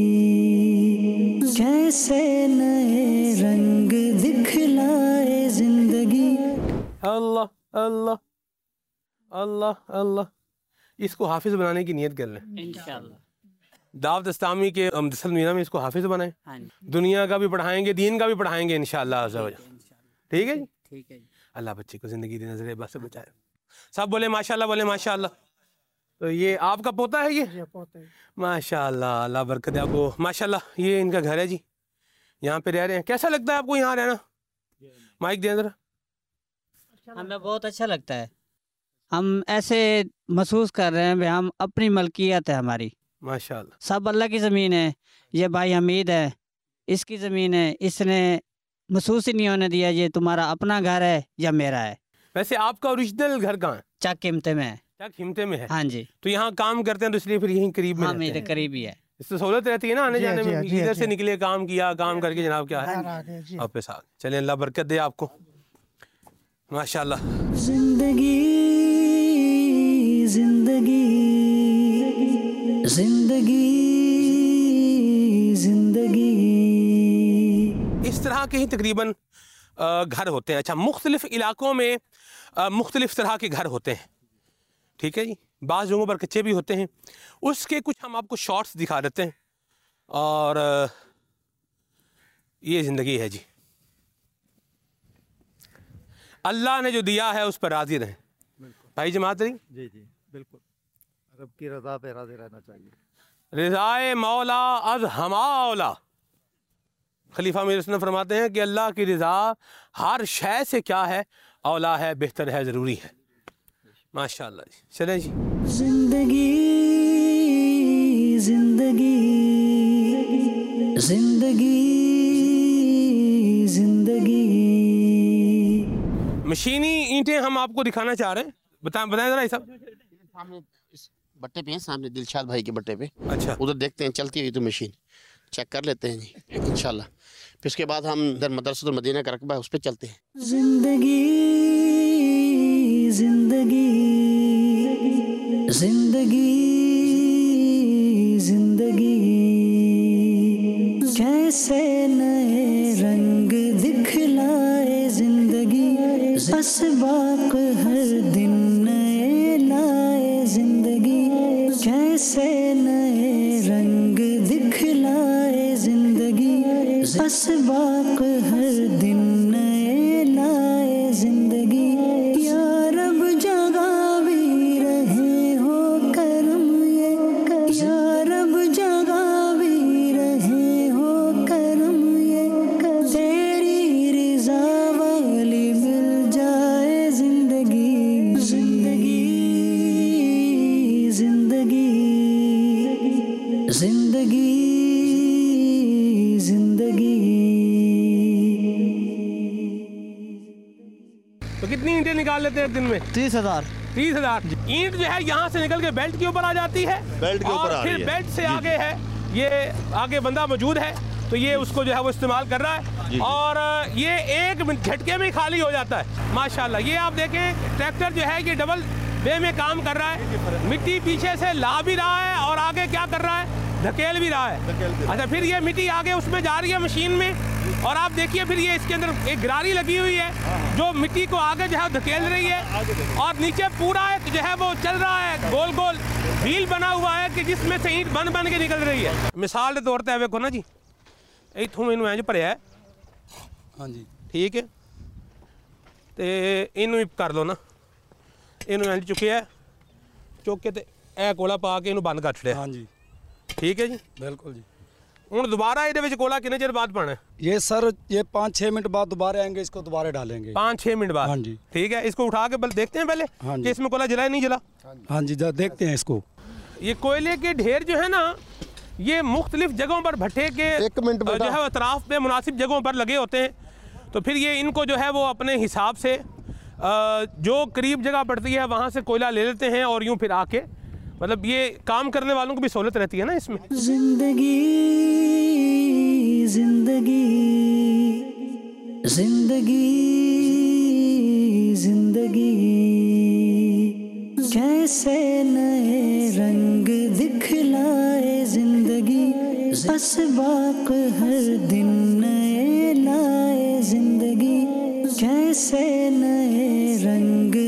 कैसे नए रंग दिखलाए जिंदगी। अल्लाह अल्लाह अल्लाह अल्लाह, इसको हाफिज बनाने की नियत कर लें इंशाअल्लाह। दावत इस्लामी के दरअसल मीना में इसको हाफिज बनाएं, दुनिया का भी पढ़ाएंगे, दीन का भी पढ़ाएंगे इंशाअल्लाह अज़्ज़ा वजल। ठीक है जी, ठीक है जी। अल्लाह बच्चे को ज़िंदगी दी नज़र बस से बचाए। सब बोले माशाल्लाह, बोले माशाल्लाह। तो ये आपका पोता है ये? पोता है। माशाल्लाह, अल्लाह बरकत दे आपको। माशाल्लाह, ये इनका घर है जी, यहाँ पे रह रहे हैं। कैसा लगता है आपको यहाँ रहना? माइक दे अंदर। हमें बहुत अच्छा लगता है। हम ऐसे महसूस कर रहे हैं भाई हम अपनी मलकियत है हमारी। माशाल्लाह, सब अल्लाह की ज़मीन है। ये भाई हमीद है, इसकी ज़मीन है। इसने महसूस ही नहीं होने दिया ये तुम्हारा अपना घर है या मेरा है। वैसे आपका ओरिजिनल घर कहाँ है? चक हिमते में है। चक हिमते में है? हाँ जी। तो यहाँ काम करते हैं तो इसलिए फिर यहीं करीब में हाँ, रहते मेरे हैं। करीब ही है। इससे सहूलत रहती है ना आने जी, जाने जी, में। जी, इधर जी। से निकले, काम किया, काम करके जनाब क्या है वापस आ। चलिए, अल्लाह बरकत दे आपको। माशाल्लाह। जिंदगी जिंदगी जिंदगी जिंदगी इस तरह के ही तकरीबन घर होते हैं। अच्छा, मुख्तलिफ इलाकों में मुख्तलिफ तरह के घर होते हैं, ठीक है जी। बाज़ जगहों पर कच्चे भी होते हैं। उसके कुछ हम आपको शॉर्ट्स दिखा देते हैं। और ये ज़िंदगी है जी। अल्लाह ने जो दिया है उस पर राज़ी रहें। भाई जमात रही? जी जी बिल्कुल, रब की रज़ा पे राज़ी रहना चाहिए। रिज़ाए मौला अज़ हमाओला। खलीफा मीर हुसैन फरमाते हैं कि अल्लाह की रज़ा हर शय से क्या है, औला है, बेहतर है, ज़रूरी है। माशाअल्लाह जी। चलें जी। जिंदगी जिंदगी जिंदगी जिंदगी। मशीनी ईंटें हम आपको दिखाना चाह रहे हैं। बताएं जरा ये सब। सामने इस बट्टे पे हैं, सामने दिलशाद भाई के बट्टे पे। अच्छा, उधर देखते हैं चलती हुई तो मशीन चेक कर लेते हैं जी इंशाल्लाह। फिर उसके बाद हम इधर मदरसा मदीना का रकबा है उस पर चलते हैं। जिंदगी जिंदगी जिंदगी जिंदगी। कैसे नए रंग दिखलाए जिंदगी, असबाक हर दिन नए लाए जिंदगी। कैसे नए रंग दिखलाए जिंदगी, असबाक हर दिन नए लाए जिंदगी। या रब जगा भी रहे हो करम ये, या रब जगा भी रहे हो करम ये। तेरी रिज़ा वाली मिल जाए जिंदगी। जिंदगी जिंदगी जिंदगी जिंदगी। तो कितनी ईंटें निकाल लेते हैं दिन में? 30,000। 30,000 ईंट जो है यहाँ से निकल के बेल्ट के ऊपर आ जाती है। बेल्ट के ऊपर आ रही फिर है। बेल्ट से आगे है, ये आगे बंदा मौजूद है, तो ये उसको जो है वो इस्तेमाल कर रहा है। और ये एक झटके में खाली हो जाता है। माशाल्लाह, ये आप देखें ट्रैक्टर जो है ये डबल वे में काम कर रहा है। मिट्टी पीछे से ला भी रहा है और आगे क्या कर रहा है, धकेल भी रहा है। अच्छा, फिर ये मिट्टी आगे उसमें जा रही है मशीन में, और आप देखिए फिर ये इसके अंदर एक गरारी लगी हुई है जो मिट्टी को आगे जो है धकेल रही है। और नीचे पूरा एक जो है वो चल रहा है, गोल गोल व्हील बना हुआ है कि जिसमें से ईंट बन बन के निकल रही है। मिसाल के तौर पर देखो ना जी, इथों इन इंज भरिया है। हाँ जी, ठीक है। तो इनू कर लो ना, इनू इंज चुके चुक के ए कोला पा के इनू बंद कर छड़िया। हाँ जी, ठीक है जी, बिल्कुल जी। हुण दोबारा ये कोला कितने चेर बाद पाना है? ये सर ये 5-6 मिनट बाद दोबारा आएंगे, इसको दोबारा डालेंगे 5-6 मिनट बाद। हाँ जी, ठीक है। इसको उठा के देखते हैं पहले कि इसमें कोयला जला नहीं जला। हाँ जी, देखते हैं इसको। ये कोयले के ढेर जो है ना, ये मुख्तलिफ जगहों पर भट्टे के जो है अतराफ पे मुनासिब जगहों पर लगे होते हैं। तो फिर ये इनको जो है वो अपने हिसाब से जो करीब जगह पड़ती है वहाँ से कोयला ले लेते हैं, और यूँ फिर आके मतलब ये काम करने वालों को भी सहूलत रहती है ना इसमें। जिंदगी जिंदगी जिंदगी जिंदगी। कैसे नए रंग दिखलाए जिंदगी, असबाक हर दिन नए लाए जिंदगी। कैसे नए रंग